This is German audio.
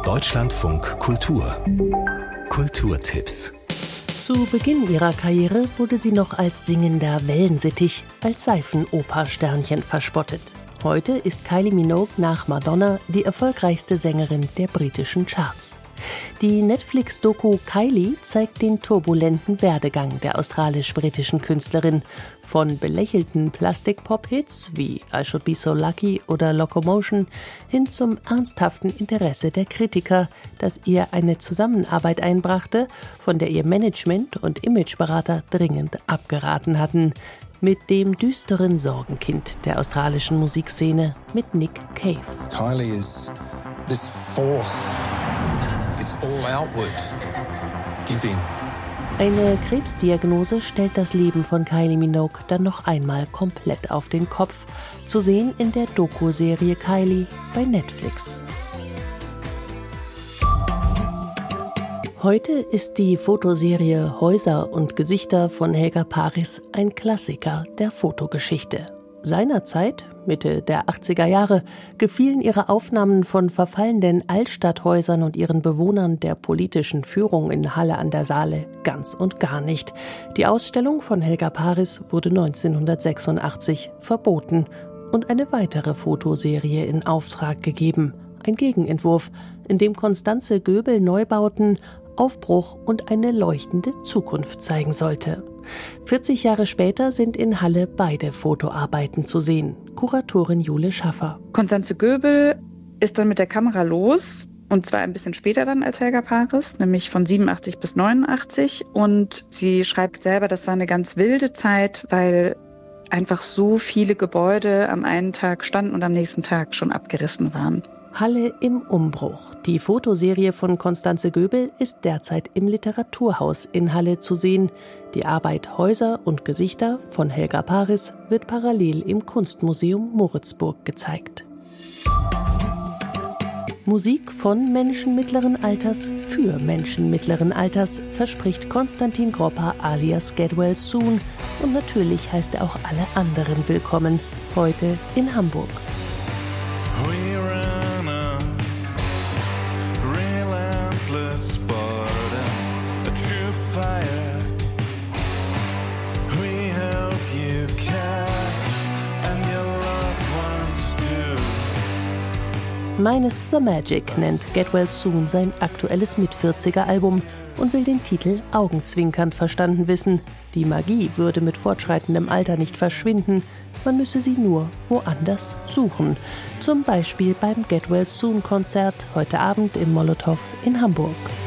Deutschlandfunk Kultur. Kulturtipps. Zu Beginn ihrer Karriere wurde sie noch als singender Wellensittich, als Seifenoper-Sternchen verspottet. Heute ist Kylie Minogue nach Madonna die erfolgreichste Sängerin der britischen Charts. Die Netflix-Doku Kylie zeigt den turbulenten Werdegang der australisch-britischen Künstlerin. Von belächelten Plastik-Pop-Hits wie I Should Be So Lucky oder Locomotion hin zum ernsthaften Interesse der Kritiker, das ihr eine Zusammenarbeit einbrachte, von der ihr Management und Imageberater dringend abgeraten hatten. Mit dem düsteren Sorgenkind der australischen Musikszene, mit Nick Cave. Kylie is this force. It's all outward. Giving. Eine Krebsdiagnose stellt das Leben von Kylie Minogue dann noch einmal komplett auf den Kopf. Zu sehen in der Doku-Serie Kylie bei Netflix. Heute ist die Fotoserie Häuser und Gesichter von Helga Paris ein Klassiker der Fotogeschichte. Seinerzeit, Mitte der 80er Jahre, gefielen ihre Aufnahmen von verfallenden Altstadthäusern und ihren Bewohnern der politischen Führung in Halle an der Saale ganz und gar nicht. Die Ausstellung von Helga Paris wurde 1986 verboten und eine weitere Fotoserie in Auftrag gegeben. Ein Gegenentwurf, in dem Constanze Göbel Neubauten, Aufbruch und eine leuchtende Zukunft zeigen sollte. 40 Jahre später sind in Halle beide Fotoarbeiten zu sehen. Kuratorin Jule Schaffer. Constanze Göbel ist dann mit der Kamera los, und zwar ein bisschen später dann als Helga Paris, nämlich von 87 bis 89. Und sie schreibt selber, das war eine ganz wilde Zeit, weil einfach so viele Gebäude am einen Tag standen und am nächsten Tag schon abgerissen waren. Halle im Umbruch. Die Fotoserie von Constanze Göbel ist derzeit im Literaturhaus in Halle zu sehen. Die Arbeit Häuser und Gesichter von Helga Paris wird parallel im Kunstmuseum Moritzburg gezeigt. Musik von Menschen mittleren Alters für Menschen mittleren Alters verspricht Konstantin Gropper alias Get Well Soon. Und natürlich heißt er auch alle anderen willkommen. Heute in Hamburg. Minus the Magic nennt Get Well Soon sein aktuelles Mit-40er-Album und will den Titel augenzwinkernd verstanden wissen. Die Magie würde mit fortschreitendem Alter nicht verschwinden, man müsse sie nur woanders suchen. Zum Beispiel beim Get Well Soon Konzert heute Abend im Molotow in Hamburg.